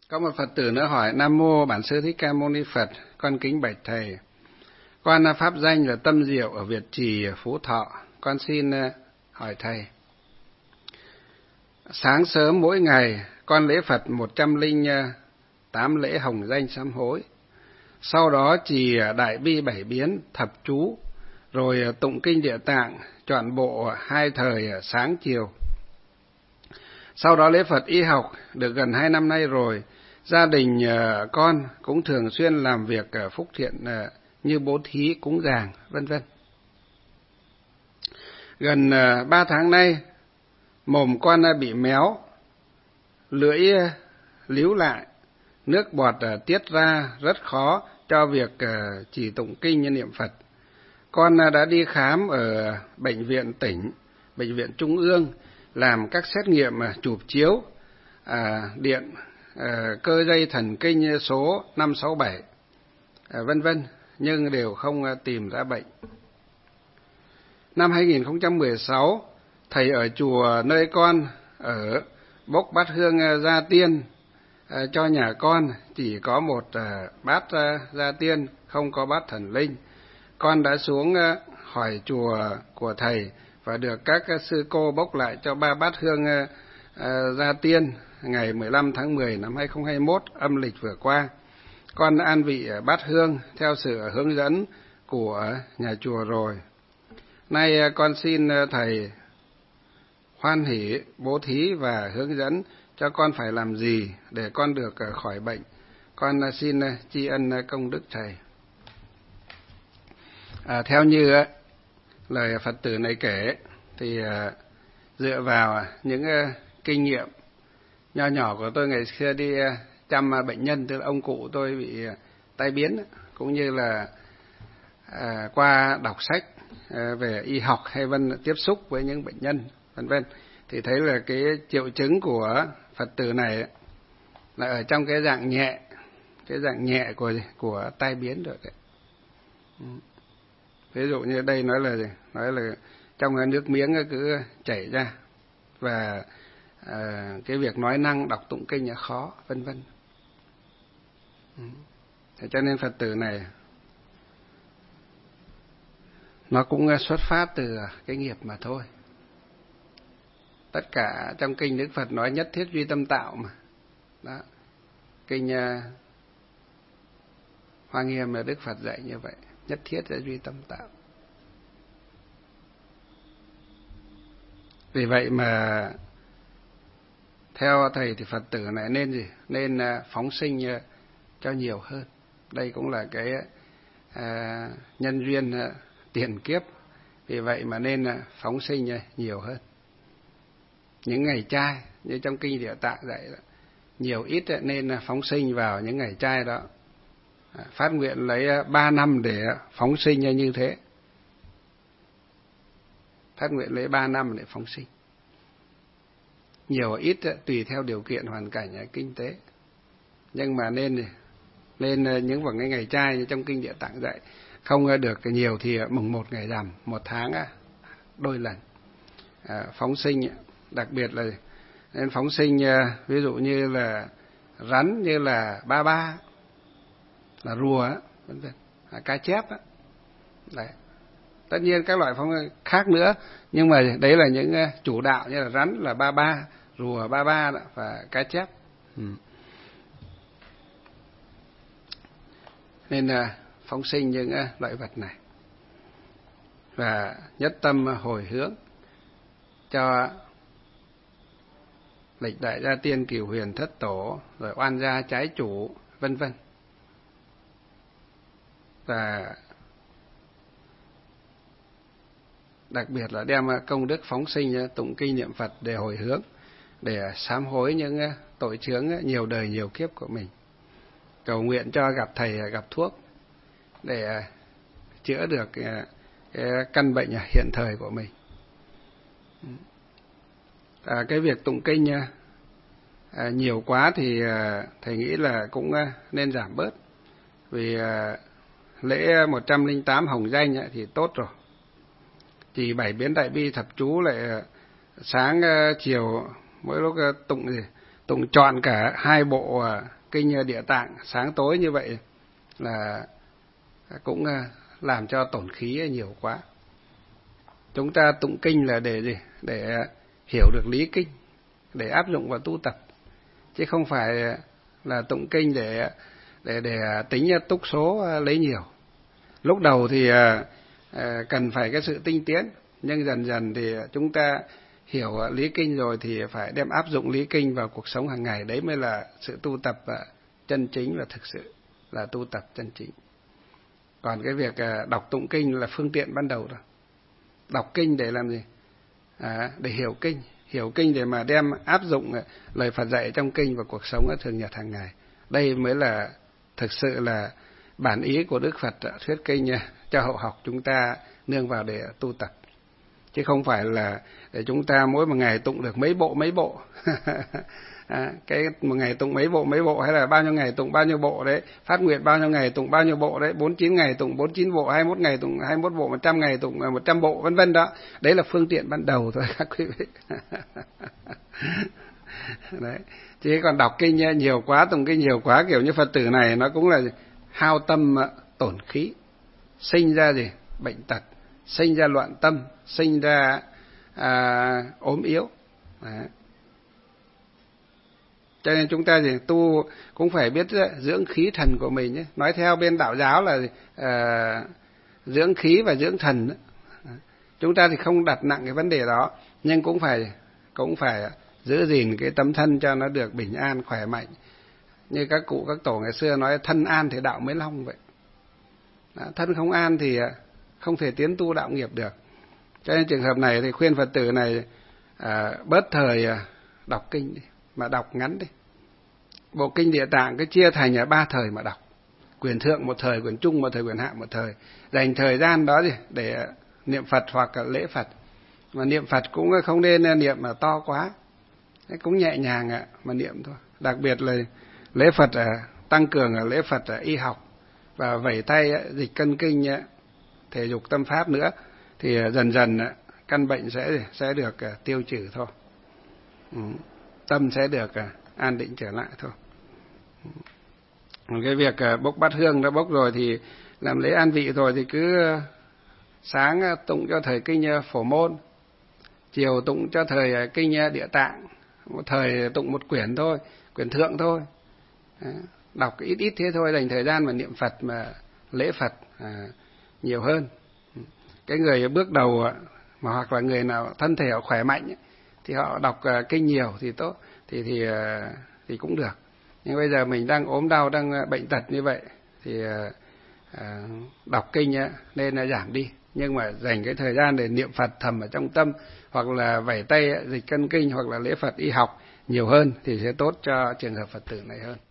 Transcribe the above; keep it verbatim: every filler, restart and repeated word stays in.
Có một Phật tử nữa hỏi: Nam mô Bản Sư Thích Ca Mâu Ni Phật, con kính bạch thầy. Con pháp danh là Tâm Diệu ở Việt Trì, Phú Thọ. Con xin hỏi thầy. Sáng sớm mỗi ngày con lễ Phật một trăm lẻ tám lễ hồng danh sám hối. Sau đó trì đại bi bảy biến, thập chú, rồi tụng kinh Địa Tạng trọn bộ hai thời sáng chiều. Sau đó lễ Phật y học được gần hai năm nay rồi. Gia đình con cũng thường xuyên làm việc phúc thiện như bố thí, cúng dường, vân vân. Gần ba tháng nay, mồm con bị méo, lưỡi líu lại, nước bọt tiết ra rất khó cho việc chỉ tụng kinh như niệm Phật. Con đã đi khám ở bệnh viện tỉnh, bệnh viện trung ương, làm các xét nghiệm chụp chiếu, à, điện, à, cơ dây thần kinh số năm sáu bảy, à, vân vân, nhưng đều không tìm ra bệnh. Năm hai nghìn không trăm mười sáu, thầy ở chùa nơi con ở bốc bát hương gia tiên à, cho nhà con, chỉ có một à, bát à, gia tiên, không có bát thần linh. Con đã xuống à, hỏi chùa của thầy và được các sư cô bốc lại cho ba bát hương uh, gia tiên ngày mười lăm tháng mười năm hai nghìn không trăm hai mươi mốt âm lịch vừa qua. Con an vị bát hương theo sự hướng dẫn của nhà chùa rồi. Nay uh, con xin uh, thầy hoan hỷ bố thí và hướng dẫn cho con phải làm gì để con được uh, khỏi bệnh. Con uh, xin uh, tri ân uh, công đức thầy. À, theo như uh, lời Phật tử này kể thì uh, dựa vào những uh, kinh nghiệm nho nhỏ của tôi ngày xưa đi uh, chăm uh, bệnh nhân, tức là ông cụ tôi bị uh, tai biến, cũng như là uh, qua đọc sách uh, về y học hay vân tiếp xúc với những bệnh nhân vân vân, thì thấy là cái triệu chứng của Phật tử này là ở trong cái dạng nhẹ, cái dạng nhẹ của của tai biến rồi đấy. Ví dụ như đây nói là gì? Nói là trong nước miếng cứ chảy ra, và à, cái việc nói năng đọc tụng kinh là khó, vân vân. Thế cho nên Phật tử này nó cũng xuất phát từ cái nghiệp mà thôi. Tất cả trong kinh Đức Phật nói nhất thiết duy tâm tạo mà. Đó. Kinh uh, Hoa Nghiêm là Đức Phật dạy như vậy, nhất thiết là duy tâm tạo. Vì vậy mà theo thầy thì Phật tử này nên gì? Nên phóng sinh cho nhiều hơn. Đây cũng là cái à, nhân duyên à, tiền kiếp. Vì vậy mà nên phóng sinh nhiều hơn. Những ngày trai như trong kinh Địa Tạng dạy đó, nhiều ít nên phóng sinh vào những ngày trai đó. À, phát nguyện lấy ba năm để phóng sinh như thế. Phát nguyện lấy ba năm để phóng sinh. Nhiều ít tùy theo điều kiện hoàn cảnh kinh tế. Nhưng mà nên nên những vào cái ngày trai như trong kinh Địa Tạng dạy, không được nhiều thì mùng một ngày rằm, một tháng đôi lần à, phóng sinh. Đặc biệt là nên phóng sinh ví dụ như là rắn, như là ba ba, là rùa, vân vân, à, cá chép á. Đấy. Tất nhiên các loại phóng khác nữa, nhưng mà đấy là những chủ đạo như là rắn là ba ba, rùa ba ba đó, và cá chép. Ừ. Nên là phóng sinh những loại vật này và nhất tâm hồi hướng cho lịch đại gia tiên, cửu huyền thất tổ, rồi oan gia trái chủ, vân vân. Và đặc biệt là đem công đức phóng sinh tụng kinh niệm Phật để hồi hướng, để sám hối những tội chướng nhiều đời nhiều kiếp của mình, cầu nguyện cho gặp thầy gặp thuốc để chữa được cái căn bệnh hiện thời của mình. À, cái việc tụng kinh à, nhiều quá thì à, thầy nghĩ là cũng nên giảm bớt, vì à, lễ một trăm lẻ tám hồng danh thì tốt rồi. Chỉ bảy biến đại bi thập chú lại sáng chiều mỗi lúc tụng gì tụng chọn cả hai bộ kinh Địa Tạng sáng tối như vậy là cũng làm cho tổn khí nhiều quá. Chúng ta tụng kinh là để gì? Để hiểu được lý kinh, để áp dụng vào tu tập, chứ không phải là tụng kinh để để để tính túc số lấy nhiều. Lúc đầu thì cần phải cái sự tinh tiến, nhưng dần dần thì chúng ta hiểu lý kinh rồi thì phải đem áp dụng lý kinh vào cuộc sống hàng ngày. Đấy mới là sự tu tập chân chính và thực sự là tu tập chân chính. Còn cái việc đọc tụng kinh là phương tiện ban đầu thôi. Đọc kinh để làm gì? À, để hiểu kinh. Hiểu kinh để mà đem áp dụng lời Phật dạy trong kinh vào cuộc sống ở thường nhật hàng ngày. Đây mới là thực sự là bản ý của Đức Phật thuyết kinh cho hậu học chúng ta nương vào để tu tập. Chứ không phải là để chúng ta mỗi một ngày tụng được mấy bộ mấy bộ. À, cái một ngày tụng mấy bộ mấy bộ hay là bao nhiêu ngày tụng bao nhiêu bộ đấy, phát nguyện bao nhiêu ngày tụng bao nhiêu bộ đấy, bốn mươi chín ngày tụng bốn mươi chín bộ, hai mươi mốt ngày tụng hai mươi mốt bộ, một trăm ngày tụng một trăm bộ, vân vân đó. Đấy là phương tiện ban đầu thôi các quý vị. Đấy. Chứ còn đọc kinh nhiều quá, tụng kinh nhiều quá kiểu như Phật tử này nó cũng là hao tâm tổn khí, sinh ra gì? Bệnh tật, sinh ra loạn tâm, sinh ra à, ốm yếu. Đấy. Cho nên chúng ta thì tu cũng phải biết dưỡng khí thần của mình ấy. Nói theo bên đạo giáo là uh, dưỡng khí và dưỡng thần. Chúng ta thì không đặt nặng cái vấn đề đó, nhưng cũng phải cũng phải giữ gìn cái tâm thân cho nó được bình an, khỏe mạnh. Như các cụ các tổ ngày xưa nói thân an thì đạo mới long vậy. Đó, thân không an thì không thể tiến tu đạo nghiệp được. Cho nên trường hợp này thì khuyên Phật tử này uh, bớt thời uh, đọc kinh đi, mà đọc ngắn đi. Bộ kinh Địa Tạng cái chia thành ở ba thời mà đọc. Quyền thượng một thời, quyền trung một thời, quyền hạ một thời. Dành thời gian đó gì để niệm Phật hoặc là lễ Phật. Mà niệm Phật cũng không nên niệm mà to quá. Cũng nhẹ nhàng mà niệm thôi. Đặc biệt là lễ Phật tăng cường ở lễ Phật y học và vẩy tay dịch cân kinh, thể dục tâm pháp nữa thì dần dần căn bệnh sẽ sẽ được tiêu trừ thôi. Ừ. Tâm sẽ được an định trở lại thôi. Cái việc bốc bát hương đã bốc rồi thì làm lễ an vị rồi thì cứ sáng tụng cho thời kinh Phổ Môn, chiều tụng cho thời kinh Địa Tạng, một thời tụng một quyển thôi, quyển thượng thôi. Đọc ít ít thế thôi, dành thời gian mà niệm Phật mà lễ Phật à, nhiều hơn. Cái người bước đầu mà hoặc là người nào thân thể họ khỏe mạnh thì họ đọc kinh nhiều thì tốt, thì thì thì cũng được. Nhưng bây giờ mình đang ốm đau, đang bệnh tật như vậy thì à, đọc kinh nên là giảm đi, nhưng mà dành cái thời gian để niệm Phật thầm ở trong tâm, hoặc là vẩy tay dịch cân kinh, hoặc là lễ Phật y học nhiều hơn thì sẽ tốt cho trường hợp Phật tử này hơn.